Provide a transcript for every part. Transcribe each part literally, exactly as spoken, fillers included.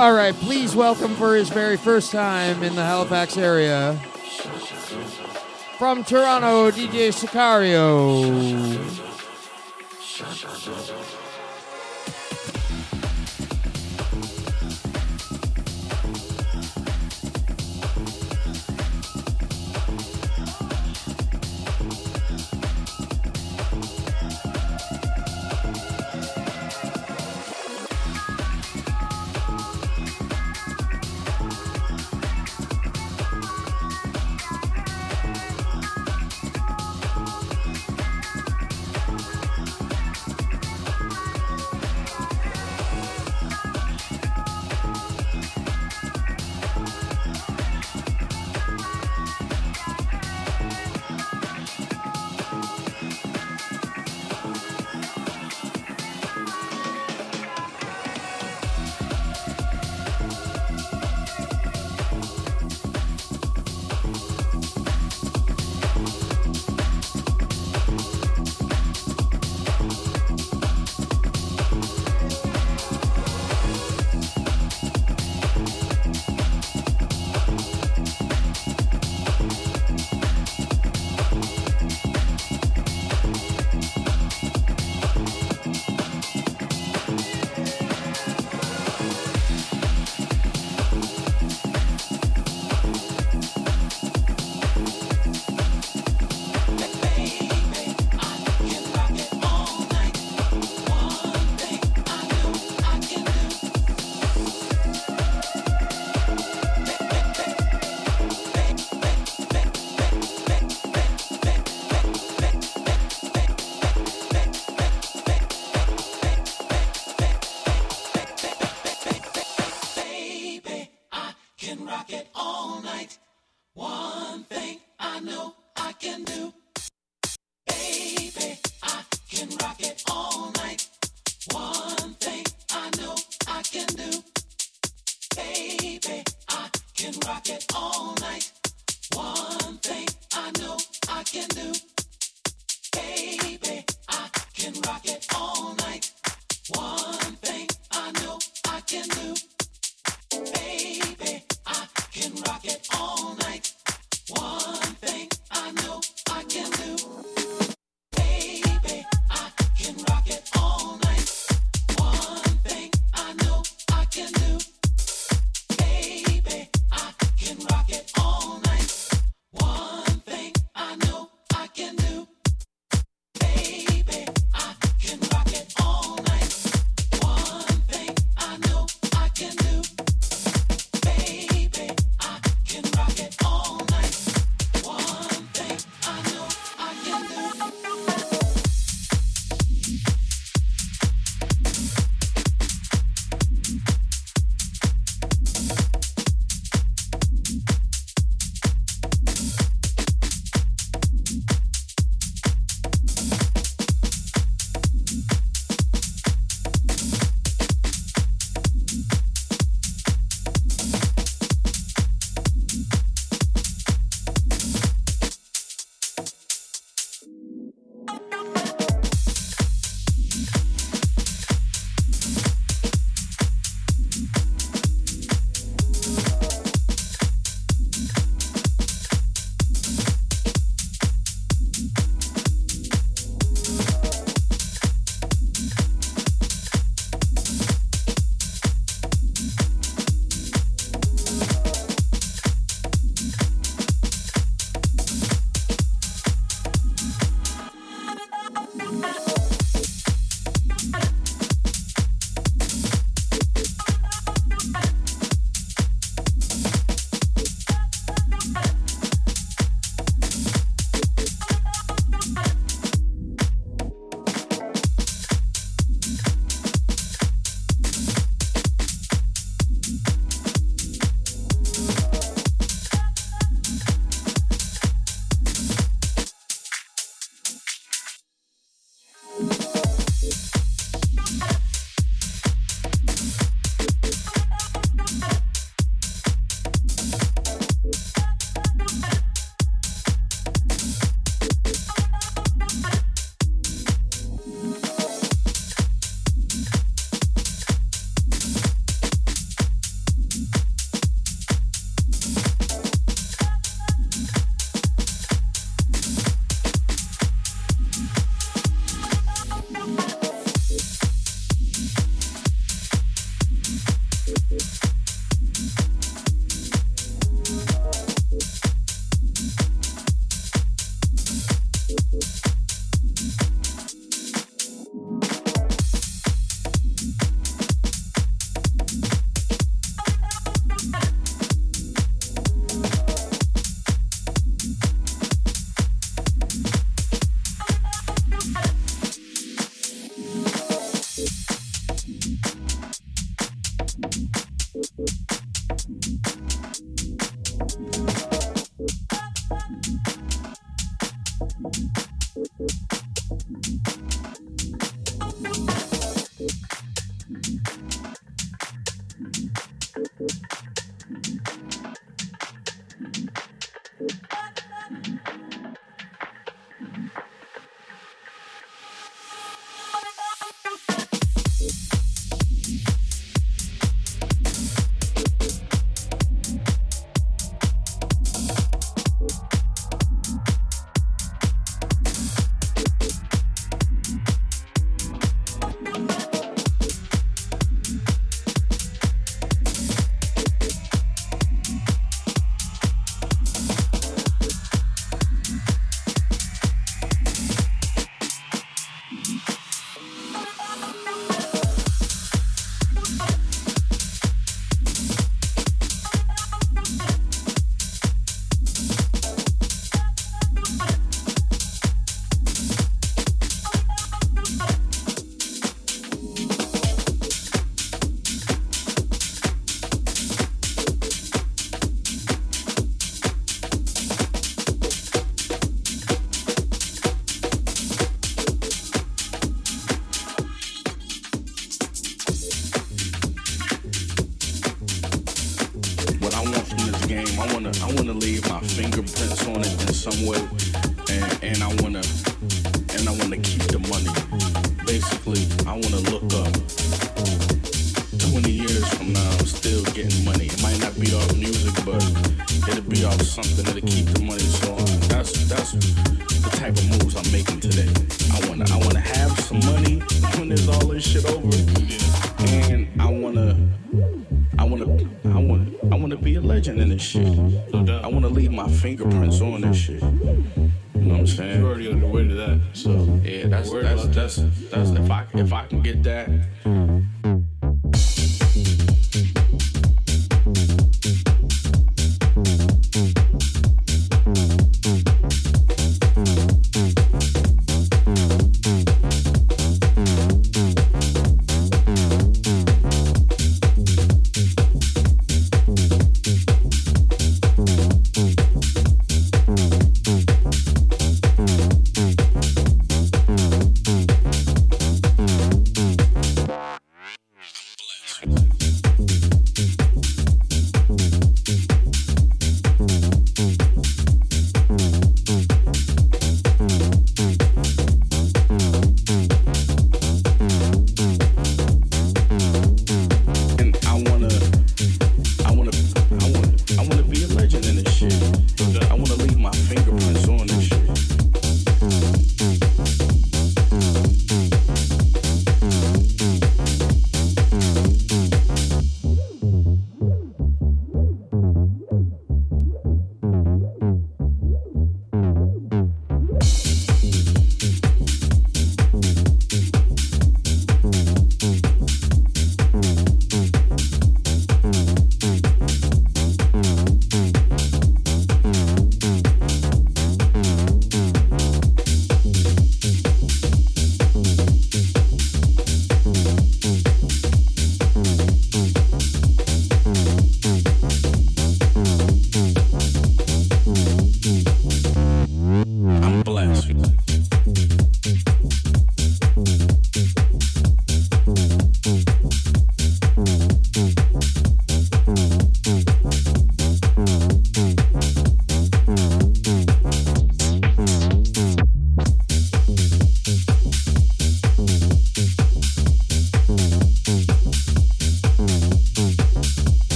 All right, please welcome for his very first time in the Halifax area, from Toronto, D J Sicario.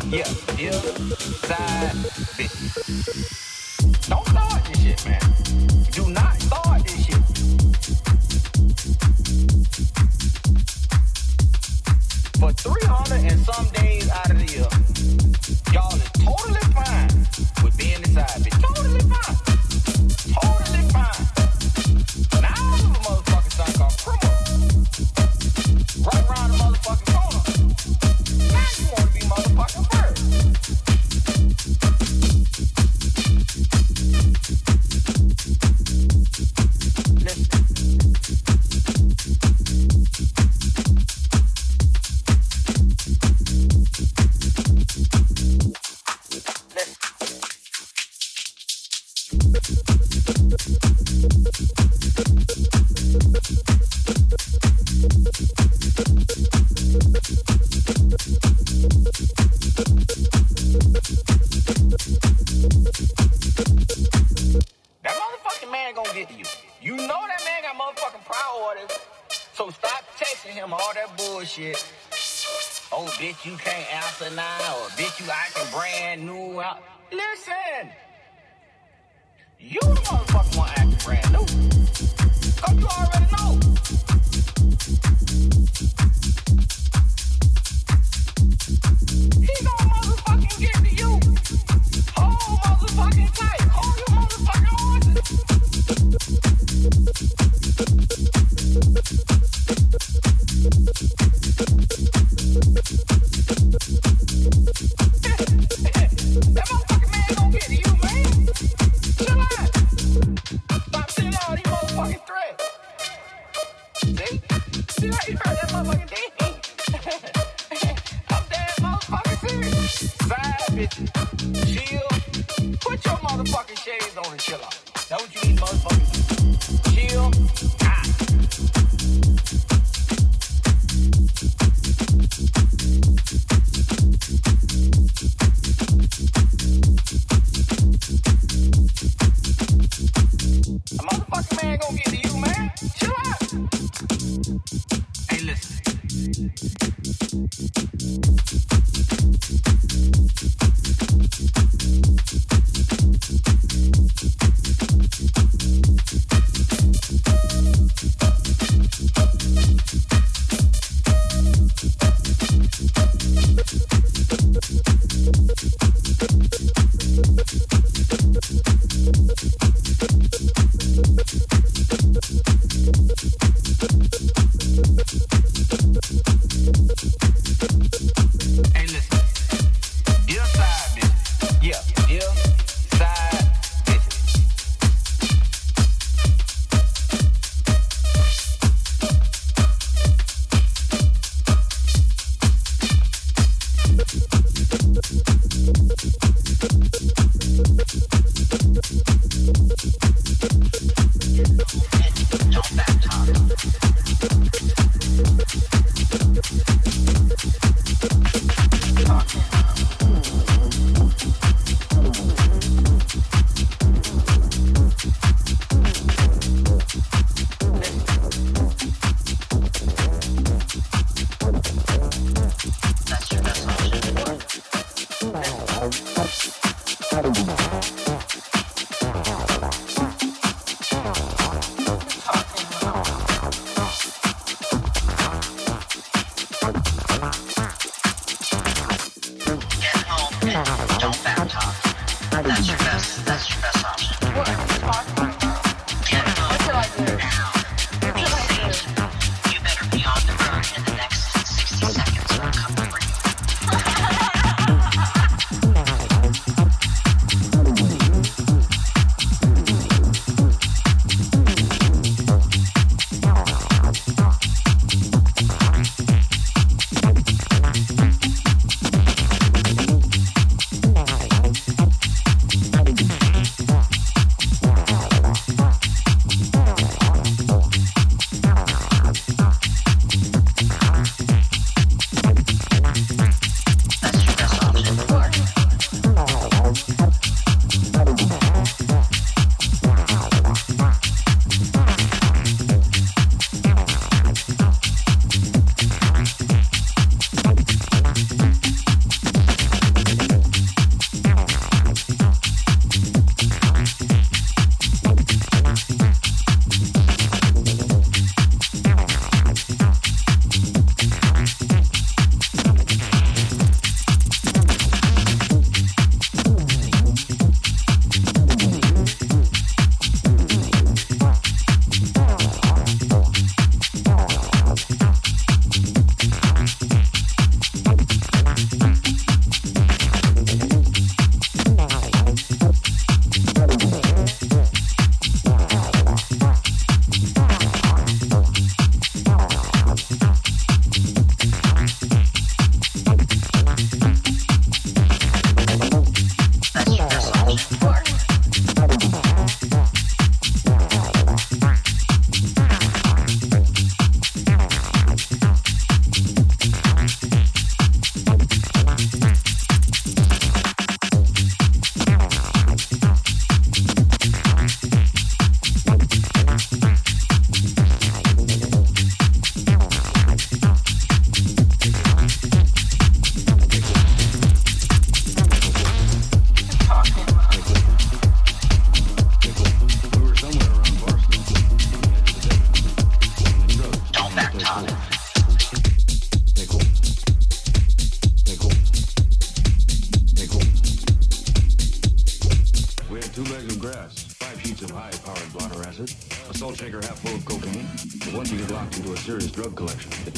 Yeah, yeah, side bitches. Don't start this shit, man. Do not start this shit. For three hundred and some days out of the year, y'all is totally fine with being the side bitch. Totally fine. Totally fine. Now the motherfucking son called criminal. Right around the motherfucking corner. Now you want to be motherfucking first. Listen. That motherfucking man gonna get to you. You know that man got motherfucking priorities. So stop texting him all that bullshit. Oh, bitch, you can't answer now. Or bitch, you acting brand new. Listen. You the motherfucker want to act brand new. Cause you already know. He gonna motherfucking get to you. Hold motherfucking tight. Hold your motherfucking horses. That motherfucking man gonna get to you, man. Chill out. Stop sending all these motherfucking threats. See? See how you heard that motherfucking thing? I'm dead motherfucking serious. Side bitches. Chill. Put your motherfucking shades on and chill out. That's what you need, motherfucking do. Chill. Ah. A motherfucking man gonna get to you, man. Chill out. Hey, listen. Hey, listen. Dear side bitch. Yeah, dear side bitch. Don't back talk.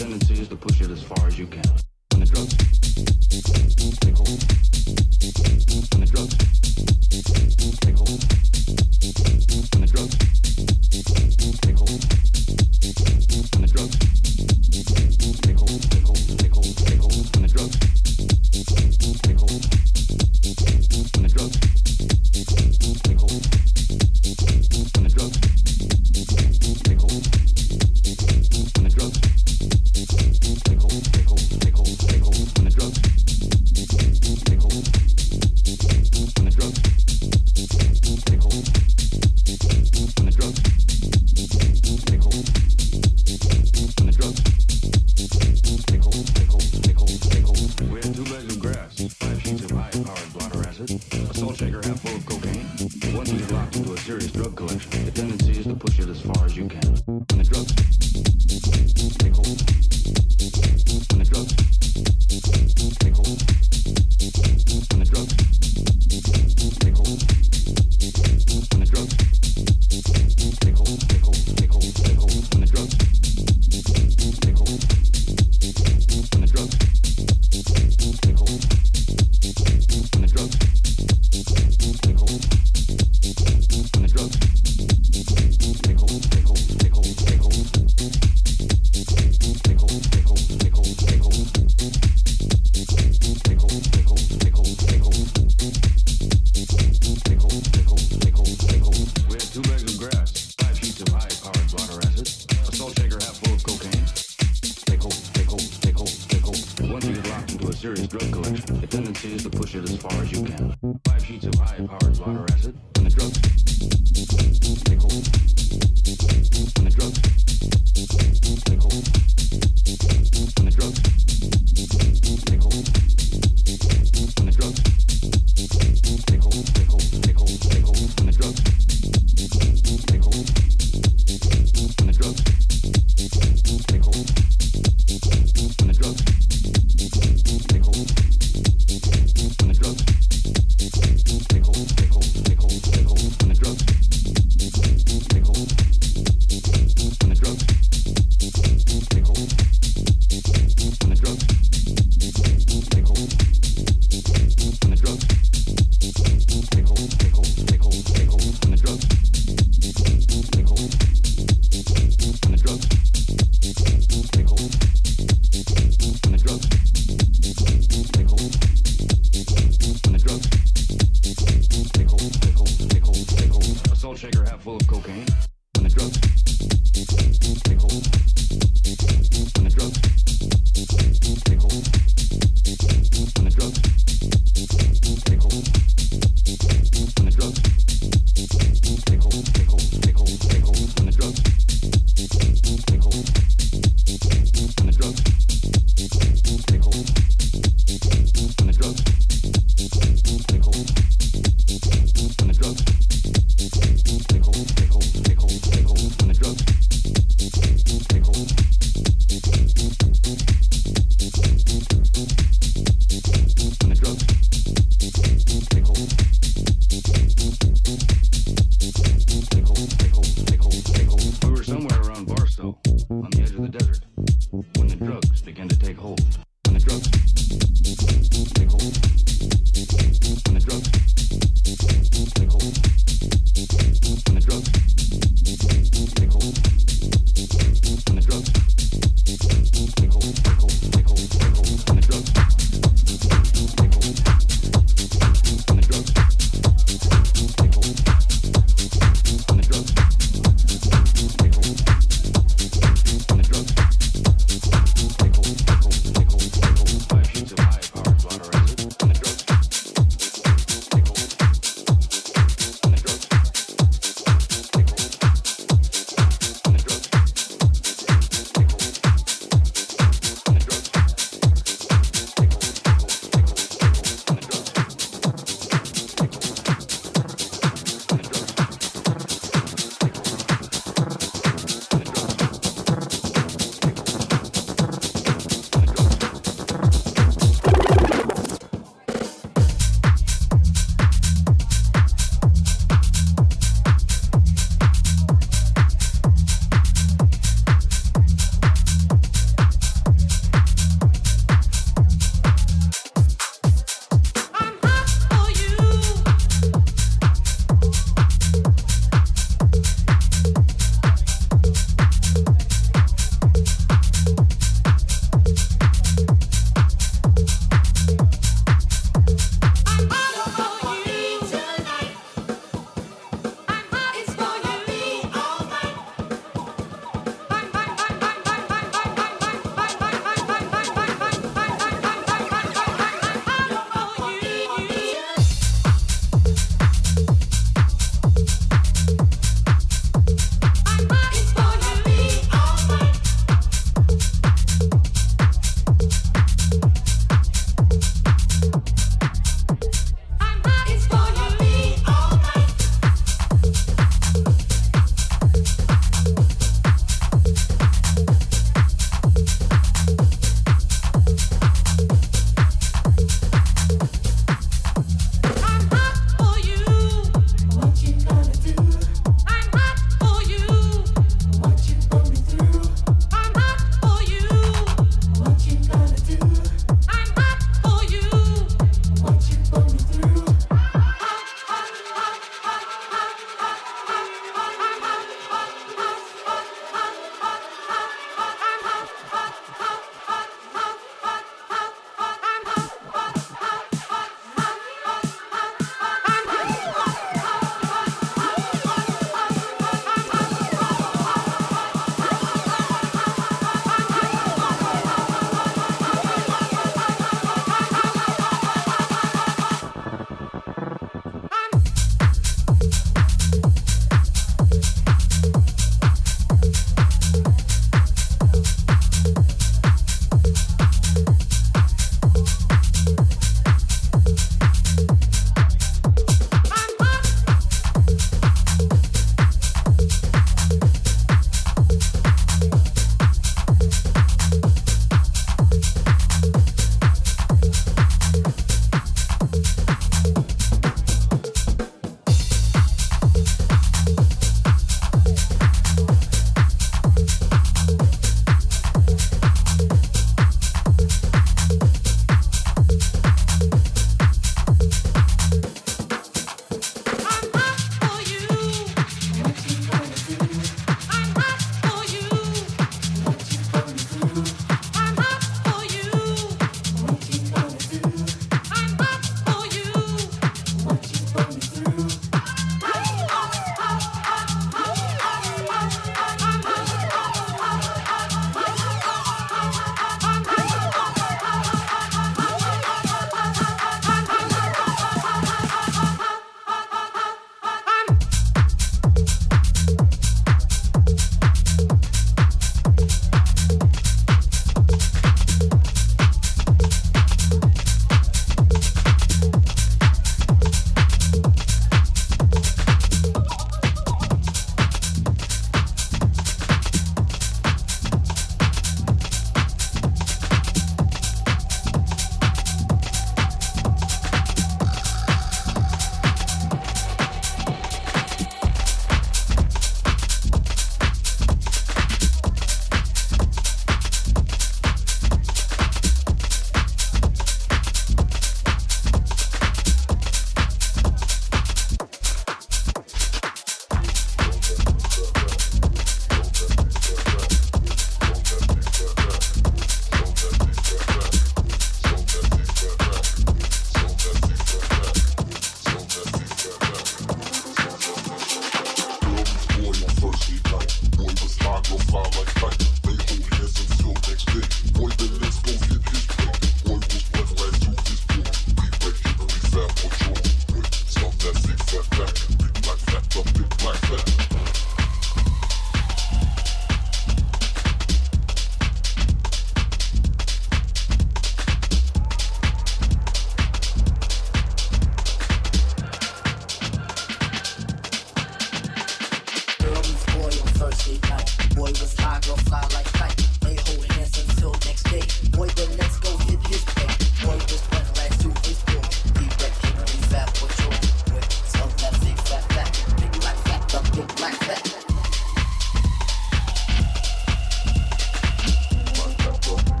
tendency is to push it as far as you can. When the drugs take hold, when the drugs take hold, when the drugs take hold, when the drugs take hold, take hold, take hold, take hold, when the drugs take hold, when the drugs take hold, when the drugs take hold, when the drugs take hold, take hold, take hold, take hold, when the drugs take hold, when the drugs take hold, when the drugs take hold, when the drugs take hold, take hold, take hold, take hold. We had two bags of grass, five sheets of high-powered blotter acid, a salt shaker half full of cocaine. Once you get locked into a serious drug collection, the tendency is to push it as far as you can. When the drugs take hold, when the drugs take hold, when the drugs take hold, when the drugs take hold, take hold, take hold, take hold, when the drugs take hold, when the drugs take hold, when the drugs take hold, when the drugs take hold, take hold, take hold, take hold, take hold, take hold, take hold, take hold, take hold, take hold, take hold, take hold, take hold, take hold, take hold, take hold. We had two bags of grass, five sheets of high-powered blotter acid, a salt shaker half full of cocaine. Take hold, take hold, take hold, take hold. Once you get locked into a serious drug collection, the tendency is to push it as far as you can. Five sheets of high-powered blotter acid, and the drugs take hold. When the drugs take hold. When the drugs take hold. When the drugs take hold, take hold, take hold, take hold. When the drugs take hold. When the drugs take hold. When the drugs take hold. When the drugs take hold, take hold, take hold,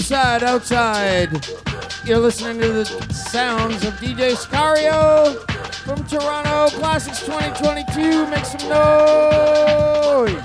Inside, outside. You're listening to the sounds of D J Sicario from Toronto. Classics twenty twenty-two. Make some noise.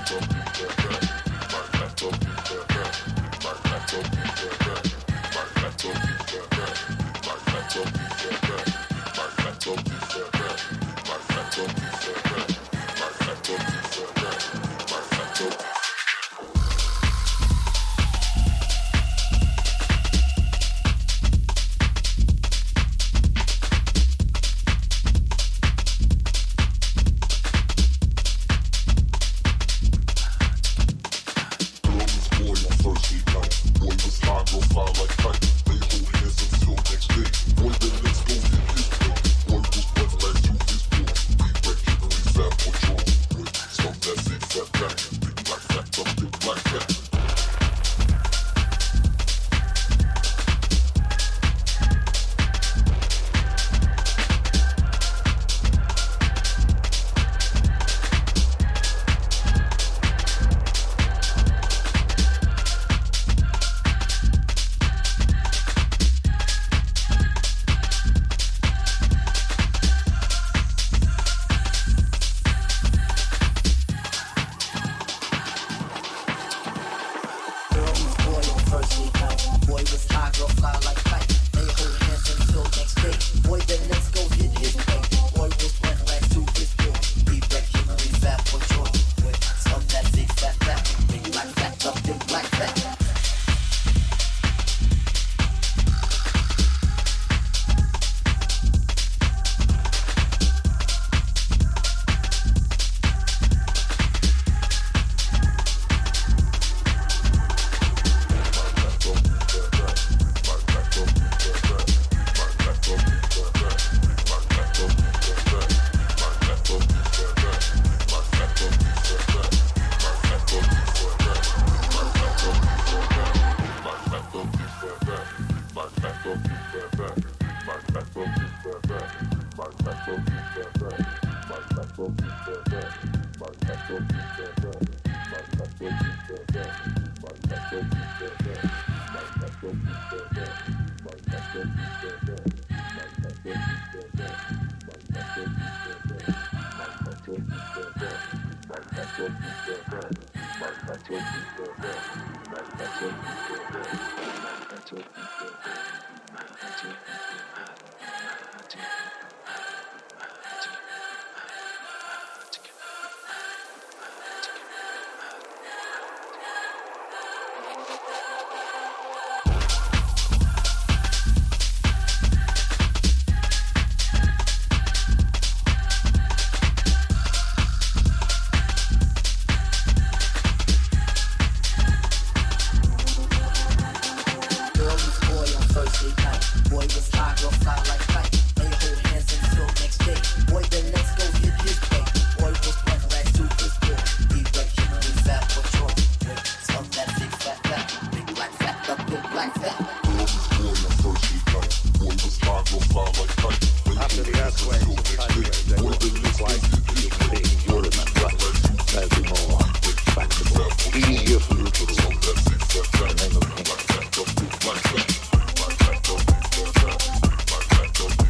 Easier for you to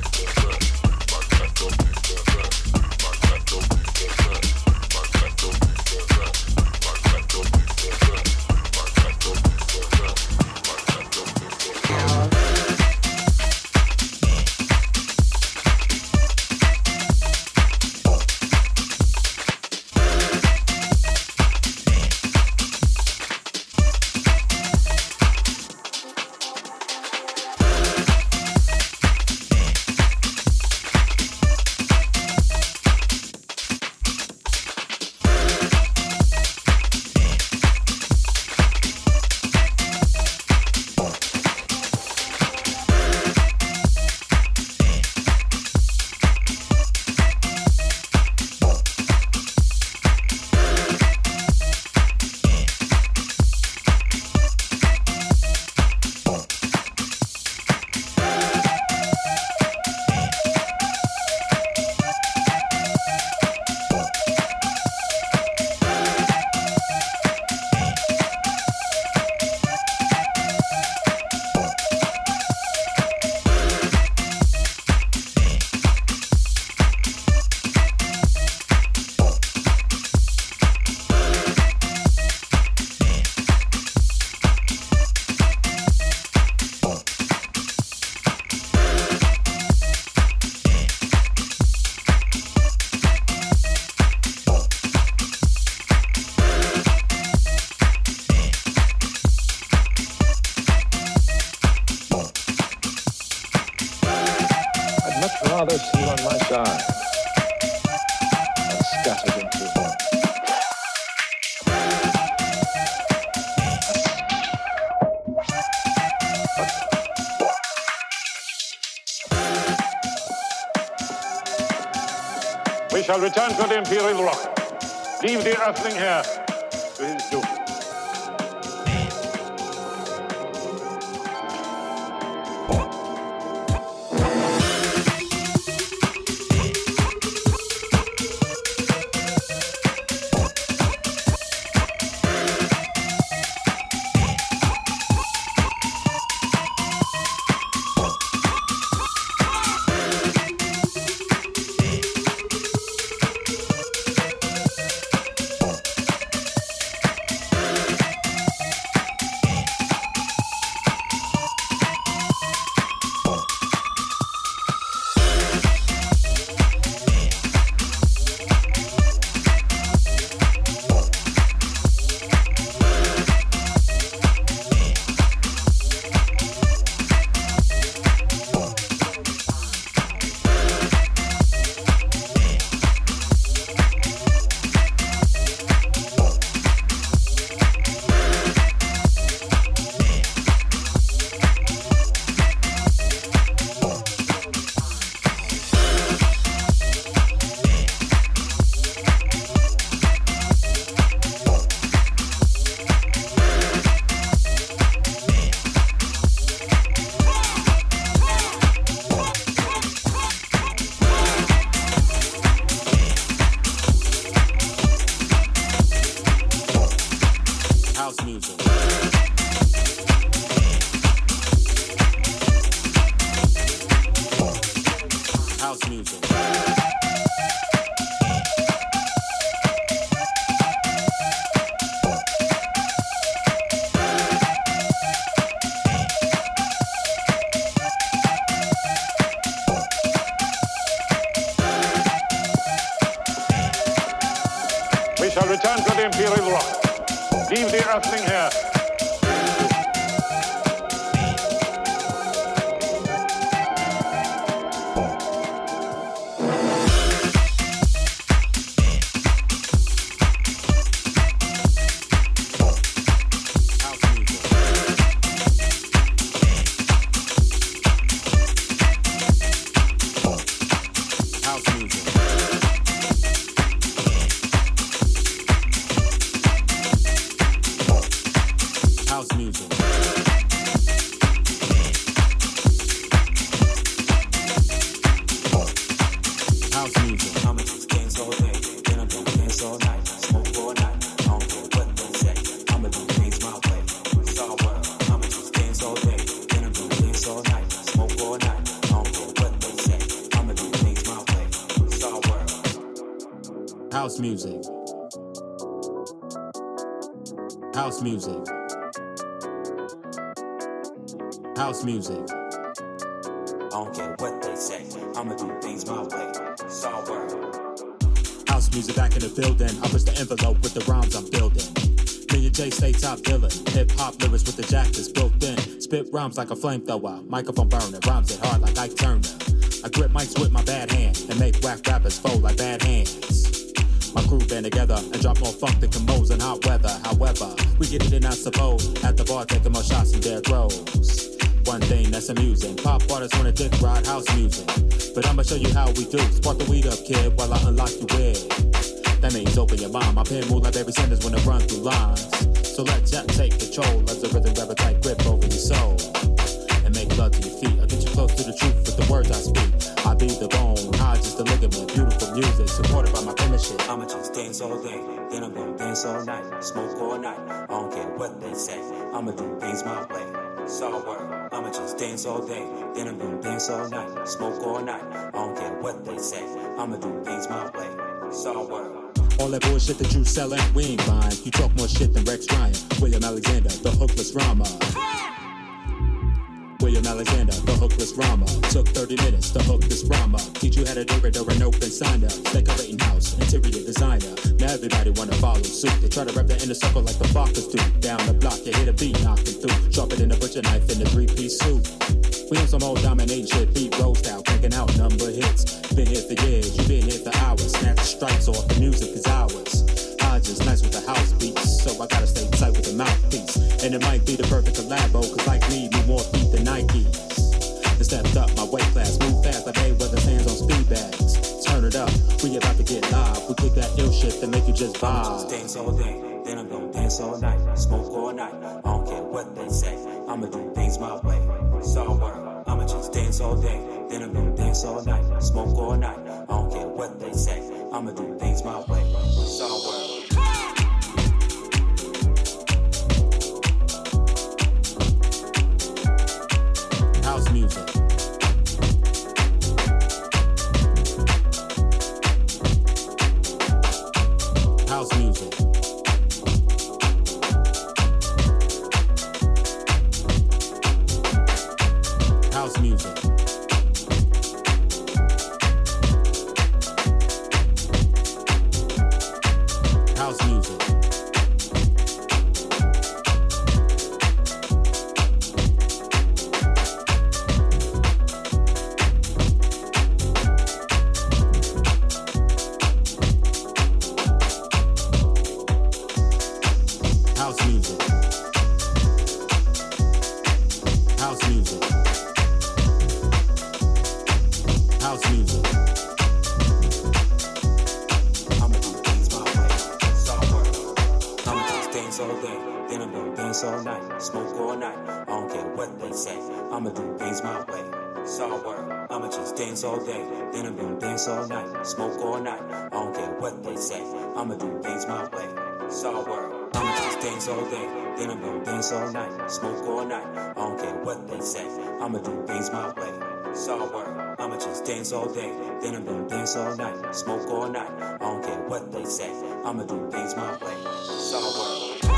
rather see one might die and scattered into the void. We shall return to the Imperial rocket. Leave the Earthling here to his doom. We shall return to the Imperial rocket. Leave the Earthling here. House music. House music. House music. I don't care what they say, I'ma do things my way. It's all word. House music back in the building. I push the envelope with the rhymes I'm building. Me and Jay stay top villain. Hip hop lyrics with the jack that's built in. Spit rhymes like a flamethrower. Microphone burning. Rhymes it hard like Ike Turner. I grip mics with my bad hand and make whack rappers fold like bad hands. My crew band together and drop more funk than Commos in hot weather. However, we get it in, I suppose. At the bar, taking more shots than Derrick Rose. One thing that's amusing. Pop artists wanna dick ride house music. But I'ma show you how we do. Spark the weed up, kid, while I unlock your wig. That means open your mind. My pen move like every sentence when I run through lines. So let Jack take control as the rhythm grab a tight grip over your soul. And make love to your feet. I'll get you close to the truth with the words I speak. I be the bone, high just the ligament. Beautiful music, supported by my penmanship. I'ma just dance all day, then I'm gonna dance all night. Smoke all night, I don't care what they say. I'ma do things my way. It's all word. I'ma just dance all day, then I'm gonna dance all night. Smoke all night, I don't care what they say. I'ma do things my way. It's all word. All that bullshit that you selling, we ain't buying. You talk more shit than Rex Ryan. William Alexander, the hookless rhymer. William Alexander, the hookless rhymer. Took thirty minutes to hook this rhymer. Teach you how to do it or an open sign up. Decorating house, interior designer. Now everybody wanna follow suit. They try to wrap the inner circle like the Fockers do. Down the block, you hit a beat, knocking through. Sharper than a butcher knife in a three-piece suit. We on some old dominating shit, beat roll style. checking out number hits. Been here for years, you been here for hours. Snatch the stripes off, the music is ours. I just nice with the house beats, so I gotta stay tight with the mouthpiece. And it might be the perfect collabo, cause like me, need more feet than Nikes. I stepped up my weight class, move fast like Mayweather's hands on speed bags. Turn it up, we about to get live. We kick that ill shit that make you just vibe. I'ma just dance all day, then I'm gonna dance all night. Smoke all night, I don't care what they say. I'ma do things my way, it's all work. I'ma just dance all day, then I'm gonna dance all night. Smoke all night, I don't care what they say. I'ma do things my way, it's all work. House music. House music. House music. House music. House music. House music. House music. I'ma do things my way, it's all work. I'ma just dance all day, then I'm gonna dance all night. Smoke all night, I don't care what they say. I'ma do things my way, it's all work. I'ma just dance all day, then I'm gonna dance all night. Smoke all night, I don't care what they say. I'ma do things my way, it's all work. I'ma just dance all day, then I'm gonna dance all night. Smoke all night, I don't care what they say. I'ma do things my way, it's all work. I'ma just dance all day, then I'm gonna dance all night. Smoke all night, I don't care what they say. I'ma do things my way, it's all work.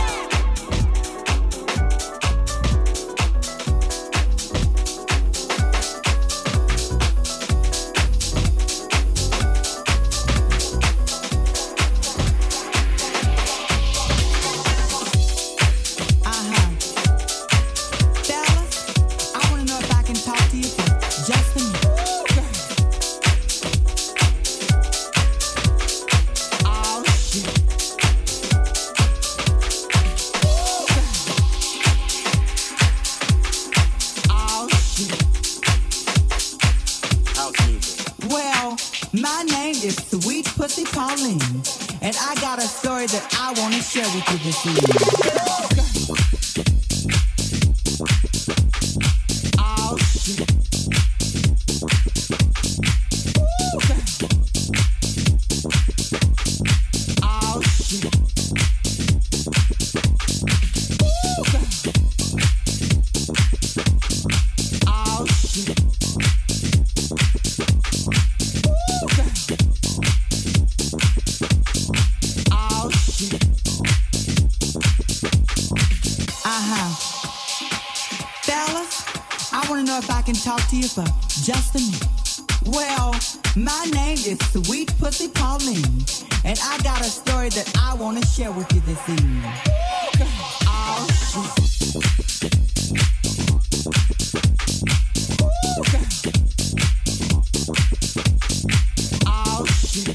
And I got a story that I want to share with you this evening. Oh, shit. Oh, shit. Oh, shit. If I can talk to you for just a minute. Well, my name is Sweet Pussy Pauline, and I got a story that I want to share with you this evening. Oh, shit. Oh, shit.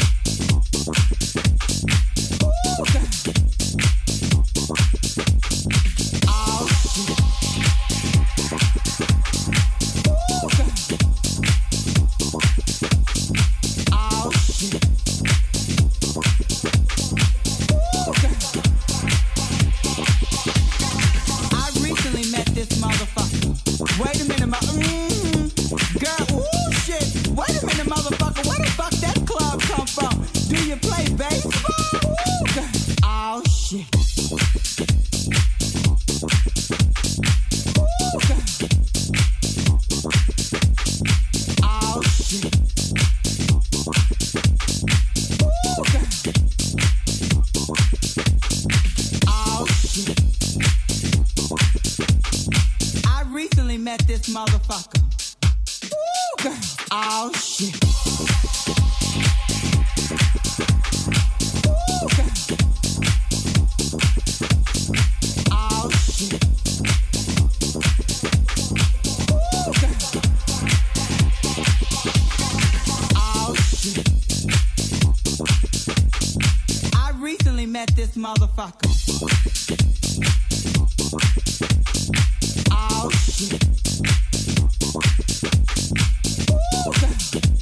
Motherfucker. Ooh, girl. Oh, shit. Ooh, girl. Oh, shit. Ooh, girl. this motherfucker. Oh shit. Ooh, God.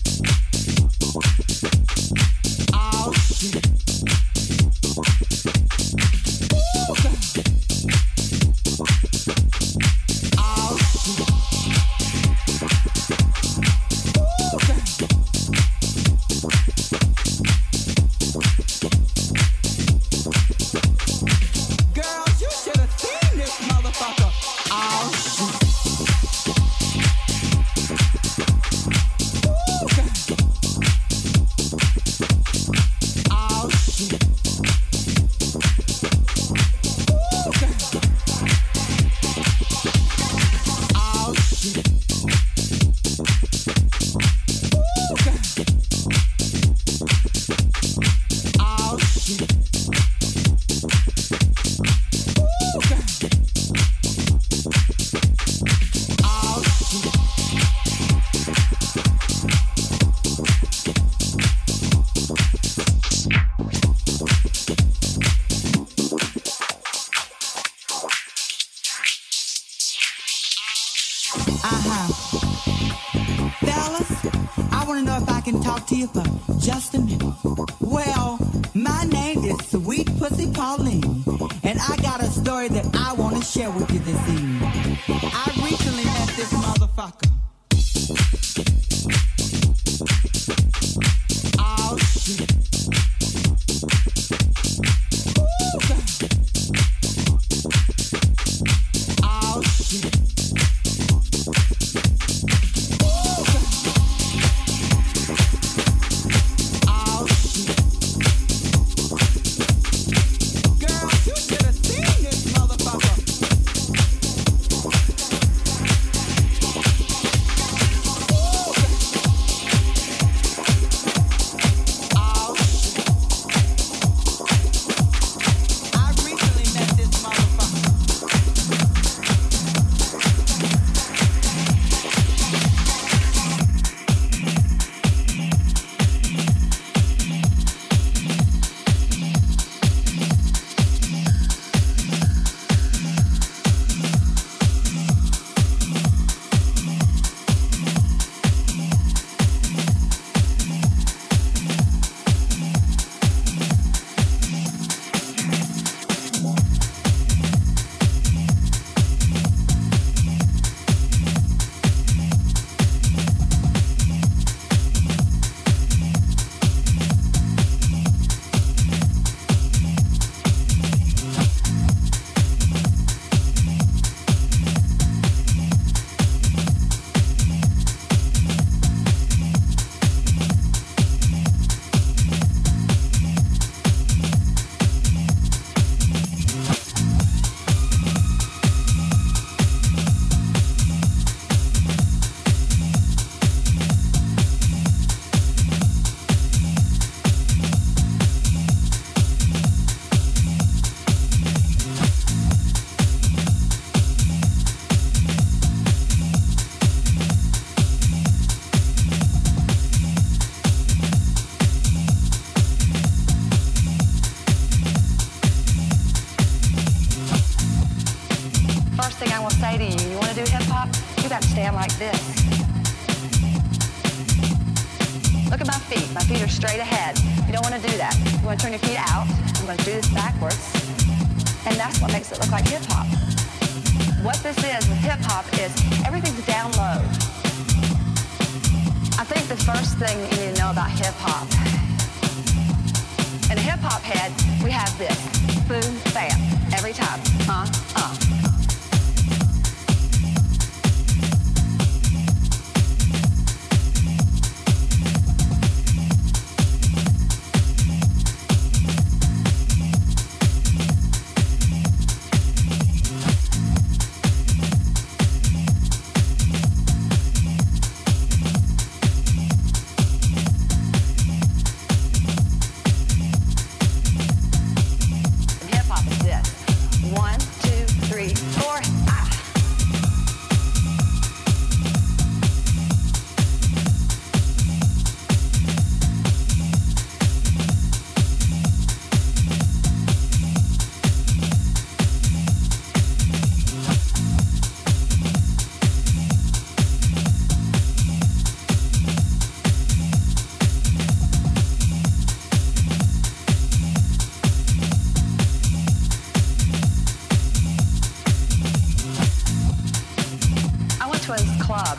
Oh shit. Ooh, God. Oh shit. Ooh, God. Girls, you should have seen this motherfucker. Oh shit. Ooh, God. Oh shit. Ooh, God. Oh shit. Ooh, God. Oh shit. Ooh, God. Oh shit. Uh-huh. Fellas, I want to know if I can talk to you for just a minute. Well, my name is Sweet Pussy Pauline, and I got a story that I want to share with you this evening. I recently met this motherfucker. Oh, shit. Ooh, God. Oh, shit. Ooh, God. Oh, shit. Girls, you should have seen this motherfucker. Ooh, God. Oh, shit. I recently met this motherfucker. First thing I want to say to you, you want to do hip-hop? You got to stand like this. Look at my feet. My feet are straight ahead. You don't want to do that. You want to turn your feet out. I'm going to do this backwards. And that's what makes it look like hip-hop. What this is with hip-hop is everything's down low. I think the first thing that you need to know about hip-hop, in a hip-hop head, we have this. Boom, bam. Every time. Uh, uh. Hip-hop is this. One, two, three,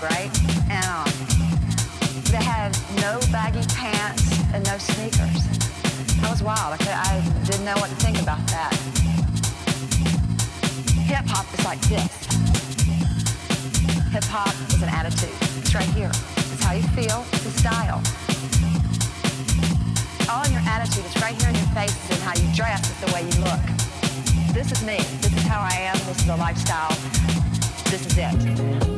right? And um, they had no baggy pants and no sneakers. That was wild. I, could, I didn't know what to think about that. Hip hop is like this. Hip hop is an attitude. It's right here. It's how you feel. It's a style. All in your attitude. It's right here in your face. And how you dress is the way you look. This is me. This is how I am. This is a lifestyle. This is it.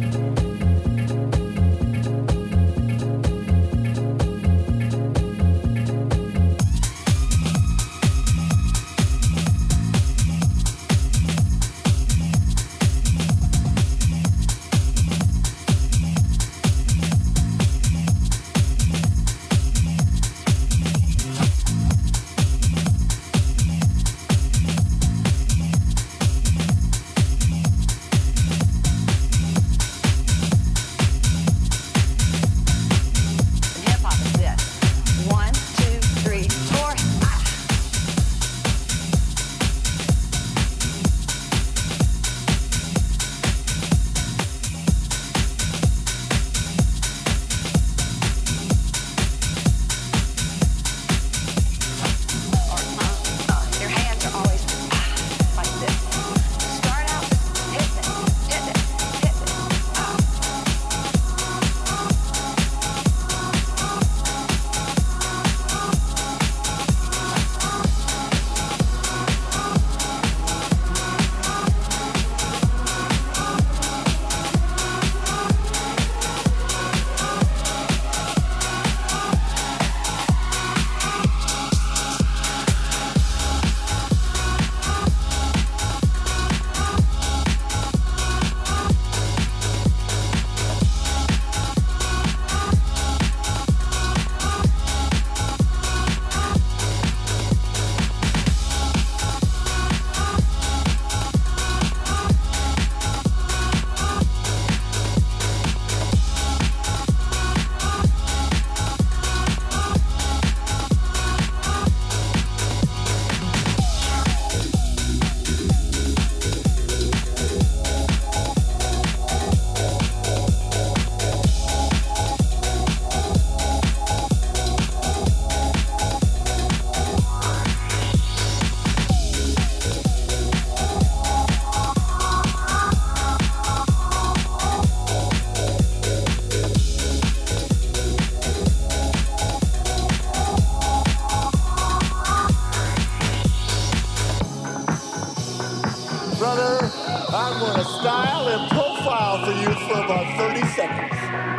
I'm gonna style and profile for you for about thirty seconds.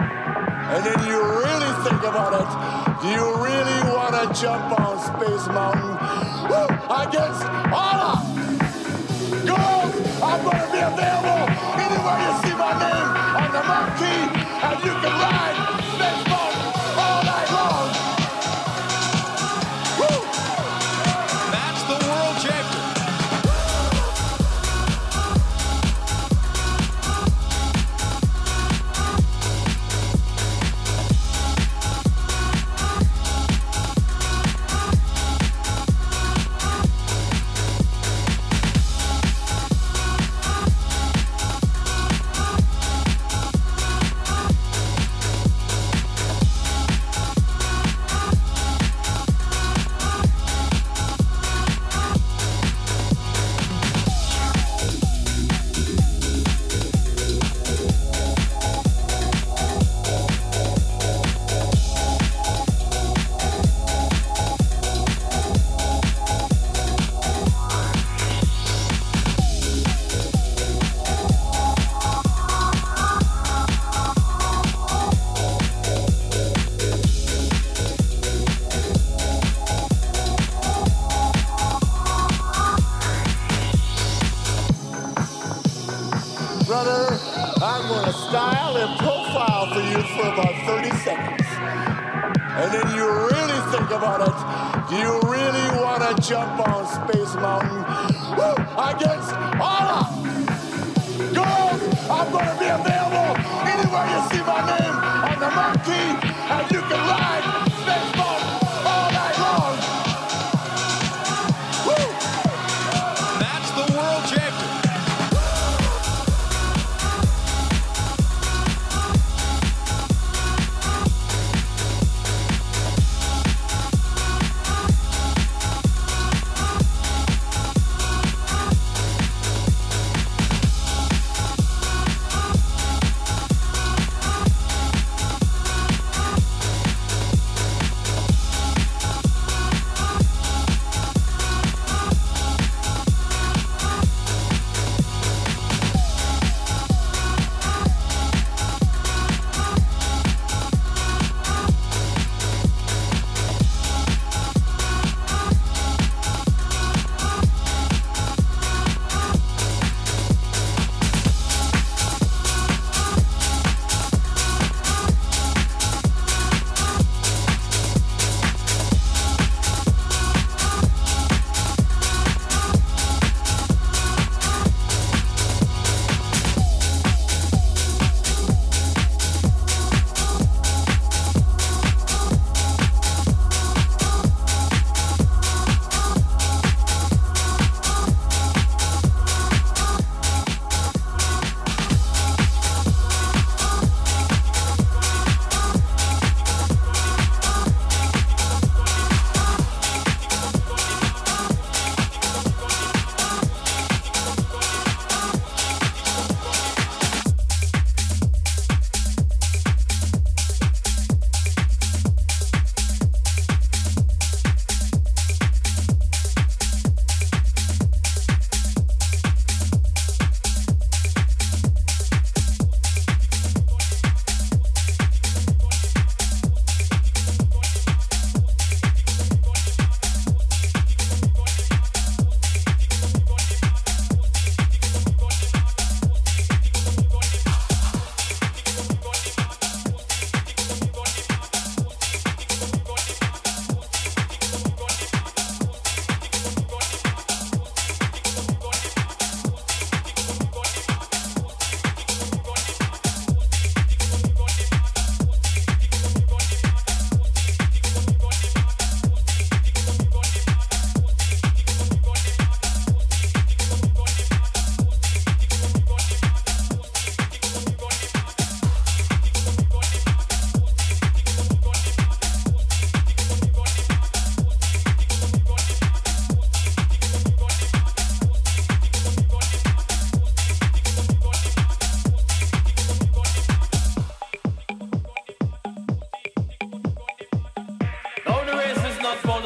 And then you really think about it. Do you really wanna jump on Space Mountain Woo! Against Allah? Girls, I'm gonna be available anywhere you see my name on the marquee, and you can ride Space Mountain all night long. Woo! That's the world champion. Jump on Space Mountain Woo! Against Allah. Girls, I'm gonna be available anywhere you see my name on the marquee, and you can ride Space Mountain all night long. Woo! That's the world champion.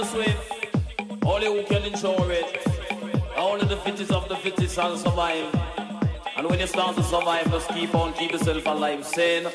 the swift. Only who can ensure it. Only the fittest of the fittest can survive. And when you start to survive, just keep on, keep yourself alive. Saying.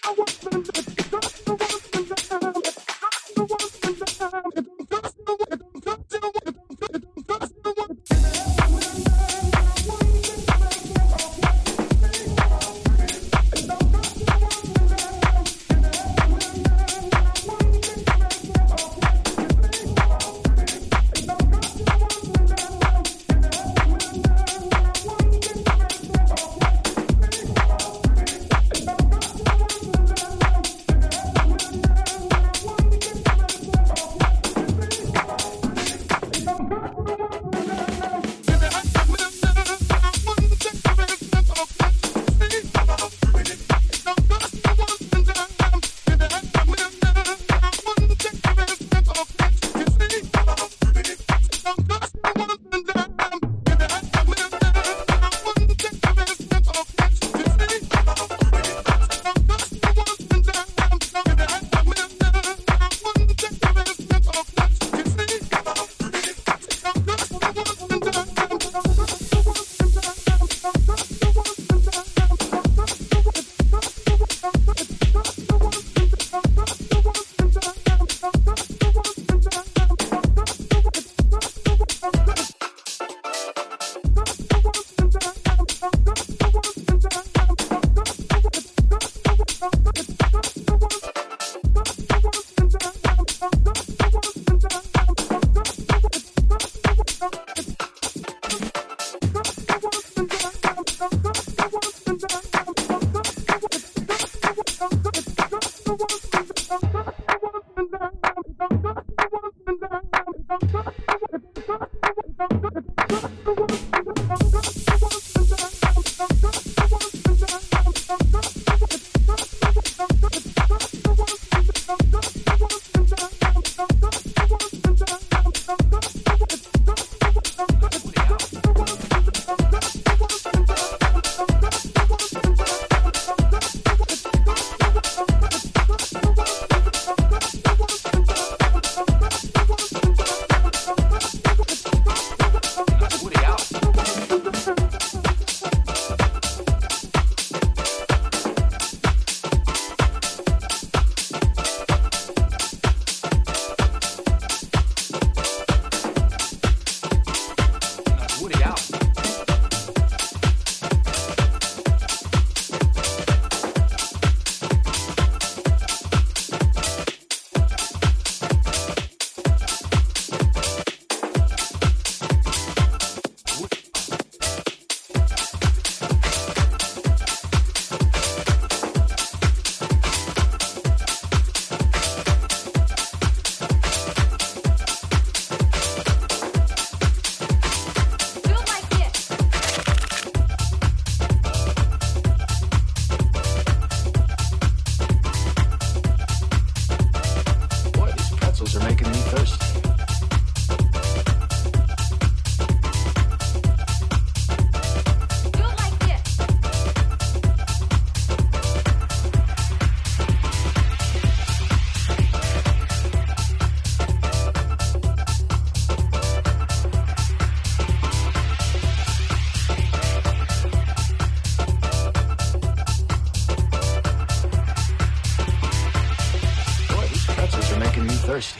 thirsty.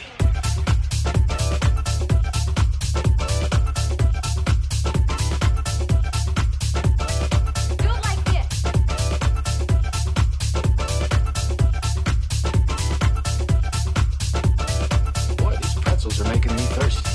Boy, these pretzels are making me thirsty.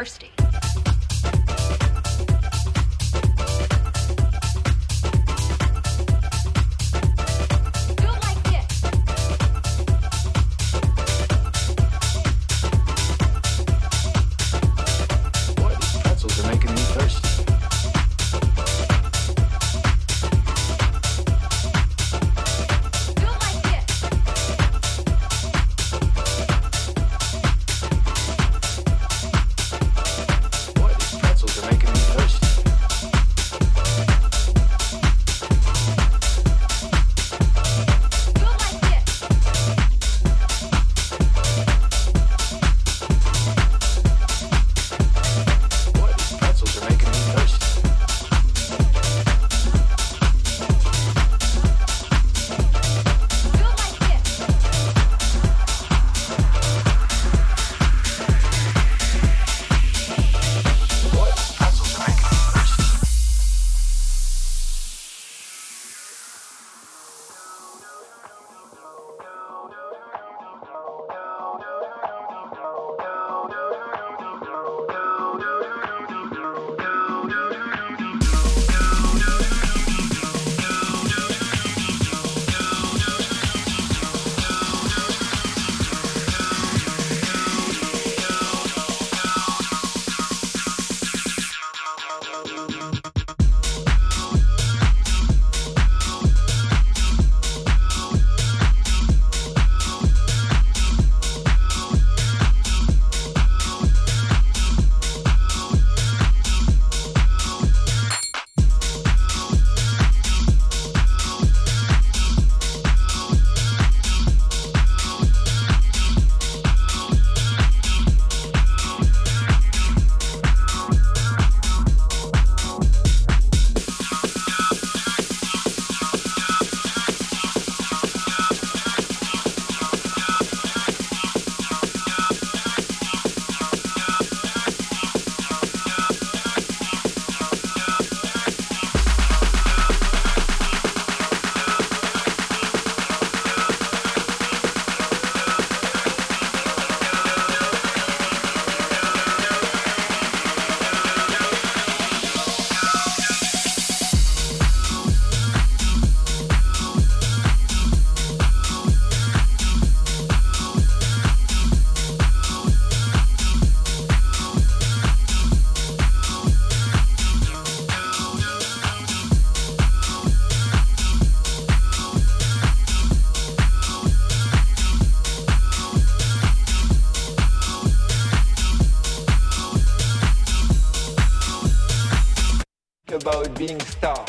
thirsty. Pretzels are making me thirsty. About being star.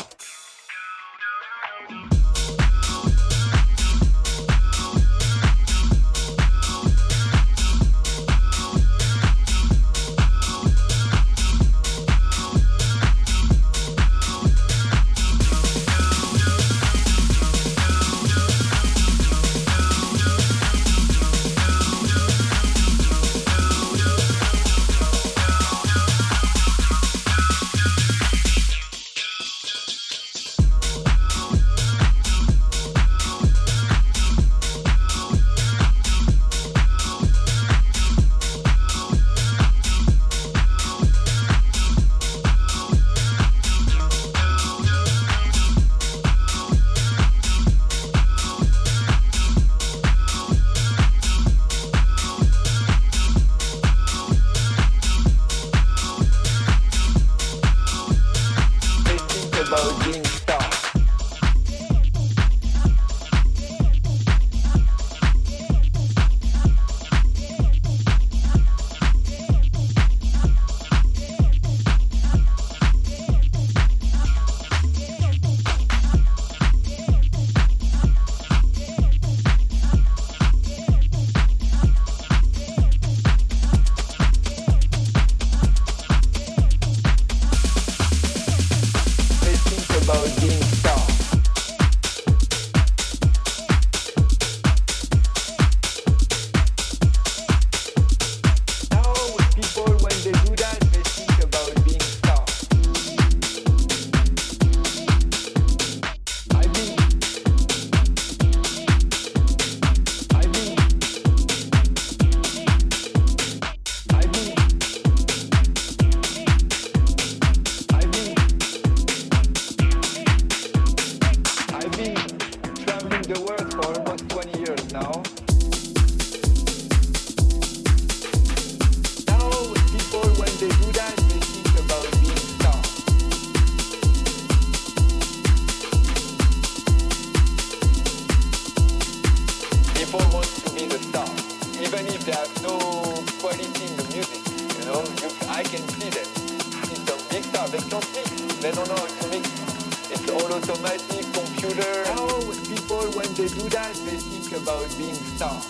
I can see them. It's a big star. They can't mix. They don't know how to mix. It's all automatic, computer. Now people, when they do that, they think about being stars.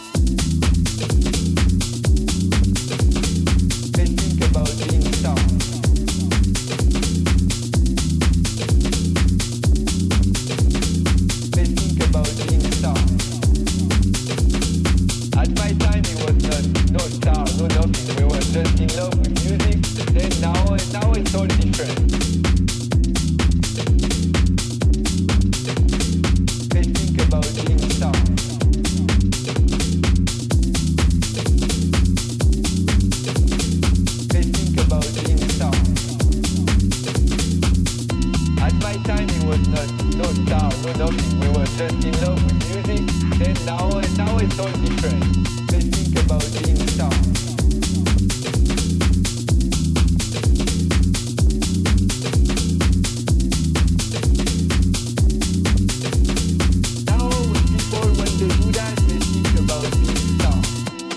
They think about being stars. They think about being stars. At my time, it was not no star, no nothing. We were just in love with music. Then now, now it's all different. They think about being stars. They think about being stars. At my time, it was not no star, no nothing. We were just in love with music. Then now, now it's all different. They think about being stars. Now, people, when they do that, they think about being stars.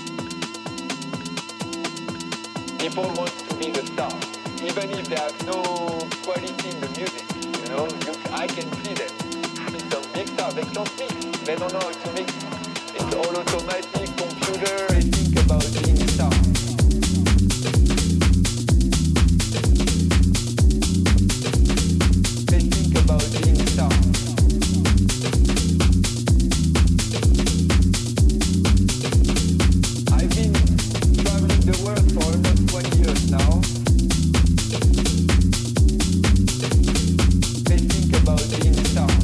People want to be the star, even if they have no quality in the music. You know, you, I can see them. It's a big star. They can't mix. They don't know how to mix. It's all automatic, computer. They think about being stars. They think about being stars. I've been traveling the world for almost twenty years now. They think about being stars.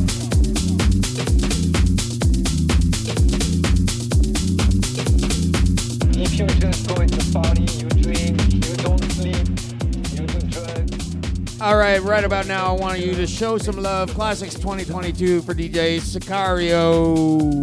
If you just go to party, you drink, you don't sleep, you do drugs. All right, right about now, I want you to show some love. Classics twenty twenty-two for D J Sicario.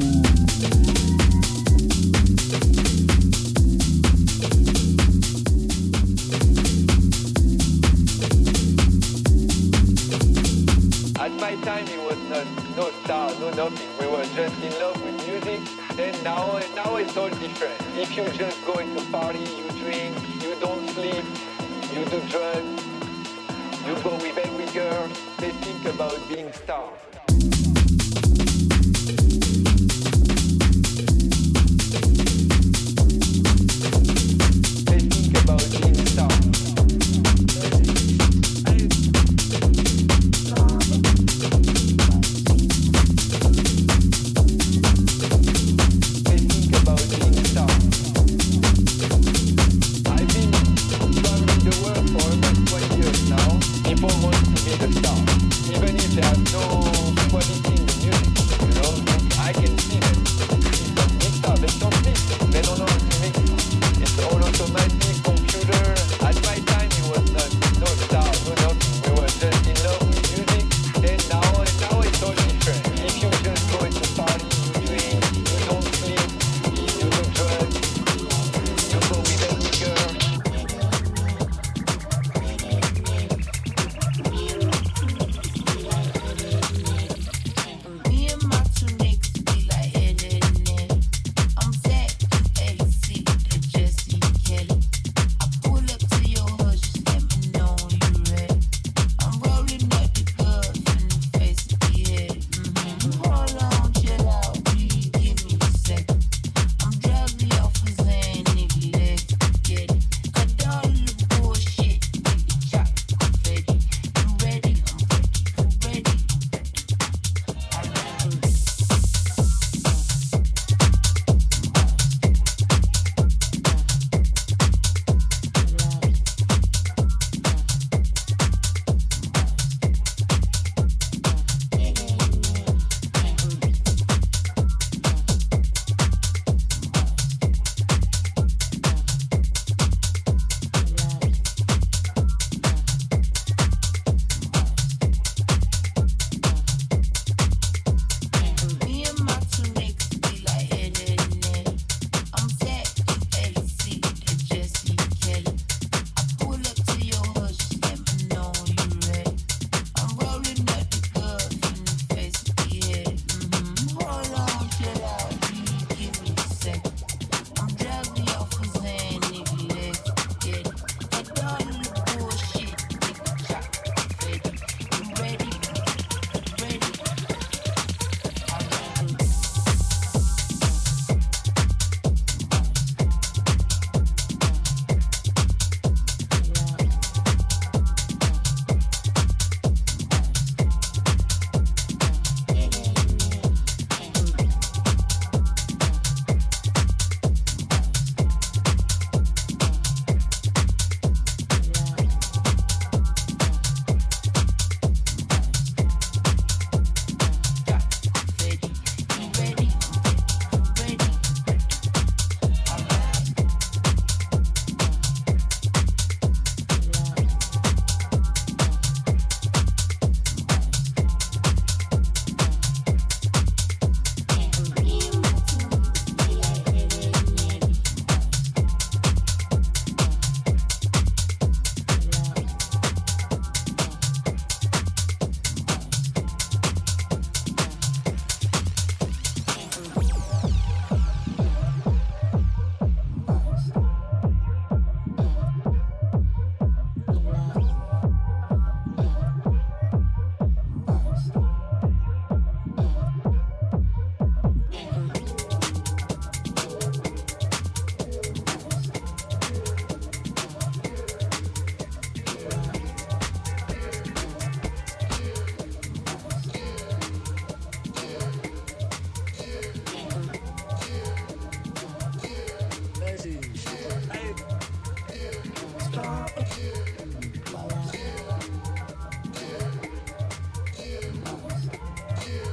At my time, it was not no star, no nothing. We were just in love with music. Then now, now it's all different. If you just go into party, you drink, you don't sleep, you do drugs, you go with every girl. They think about being stars.